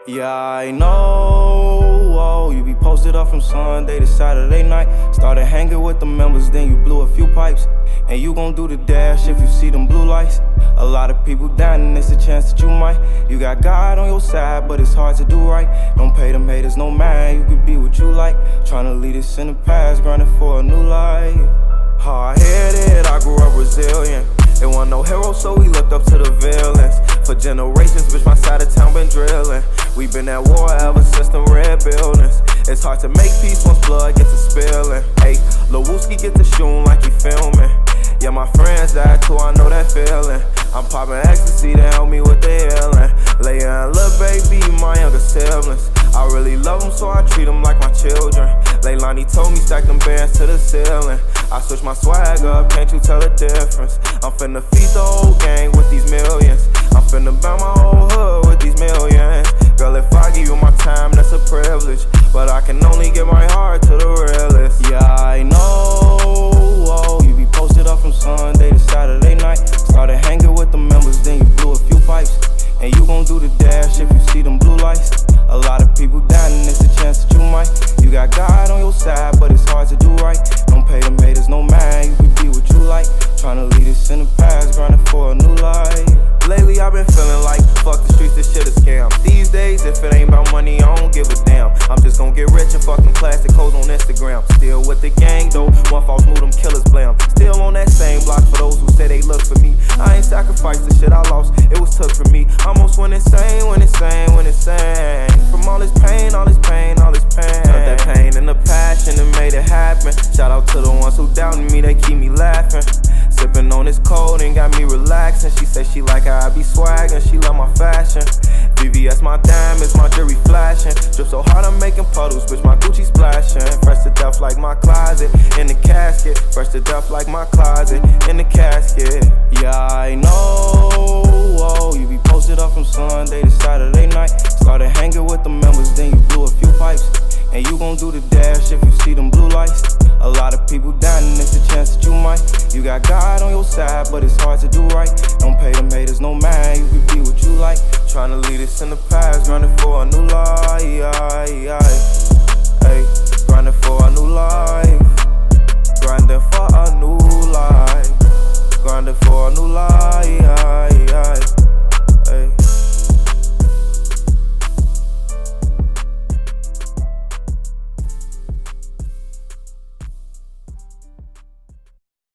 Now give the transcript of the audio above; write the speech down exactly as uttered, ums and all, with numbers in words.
Yeah, I know. Oh, you be posted up from Sunday to Saturday night. Started hanging with the members, then you blew a few pipes. And you gon' do the dash if you see them blue lights. A lot of people dying, and it's a chance that you might. You got God on your side, but it's hard to do right. Don't pay them haters no mind, you could be what you like. Tryna lead us in the past, grinding for a new life. Hard-headed, I grew up resilient. There wasn't no hero, so we looked up to the villains. For generations, bitch, my side of town been drilling. We been at war ever since them red buildings. It's hard to make peace once blood gets to spilling. Hey, Lil Wooski get to shooting like he filming. Yeah, my friends died too, I know that feeling. I'm popping ecstasy to help me with the healing. Leia and Lil Baby, my younger siblings. I really love them, so I treat them like my children. Leilani told me stack them bands to the ceiling. I switch my swag up, can't you tell the difference? I'm finna feed the whole gang with these millions. I'm finna buy my whole hood with these millions. Girl, if I give you my time, that's a privilege. But I can only give my heart to the realest. Yeah, I know. Oh, you be posted up from Sunday to Saturday night. Started hanging with the members, then you blew a few pipes. And you gon' do the dash if you see them blue lights. A lot of people dying, and it's a chance that you might. You got God on your side, but it's hard to do right. Don't pay them haters no mind, you can be what you like. Tryna lead us in the past, grinding for a new life. Lately I've been feeling like, fuck the streets, this shit a scam. These days, if it ain't about money, I don't give a damn. I'm just gon' get rich and fucking plastic hoes on Instagram. Still with the gang though, one false move, them killers blam. Still on that same block for those who say they look for me. I ain't sacrificed the shit I lost, it was took from me. Almost went insane, went insane, went insane. From all this pain, all this pain, all this pain. Felt that pain and the passion that made it happen. Shout out to the ones who doubted me, they keep me laughing. Sippin' on this cold and got me relaxing. She say she like how I be swaggin', she love my fashion. V V S my diamonds, my jewelry flashing. Drip so hard I'm making puddles, bitch, my Gucci splashing. Fresh to death like my closet, in the casket. Fresh to death like my closet, in the casket. Yeah, I know. Oh, you be posted up from Sunday to Saturday night. Started hanging with the members, then you blew a few pipes. And you gon' do the dash if you see them blue lights. A lot of people dying, and it's a chance that you might. You got God on your side, but it's hard to do right. Don't pay them haters no mind, you can be what you like. Tryna lead us in the